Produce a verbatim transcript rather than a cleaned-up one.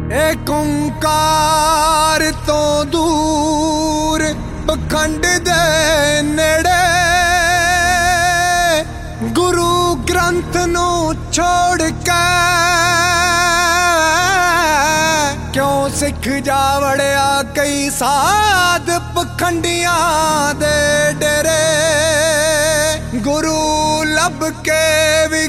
एक ओंकार तो दूर पखंड दे नेड़े गुरु ग्रंथ नू छोड़ के क्यों सिख जा वड़िया कई साध पखंडियां दे डेरे गुरु लब के भी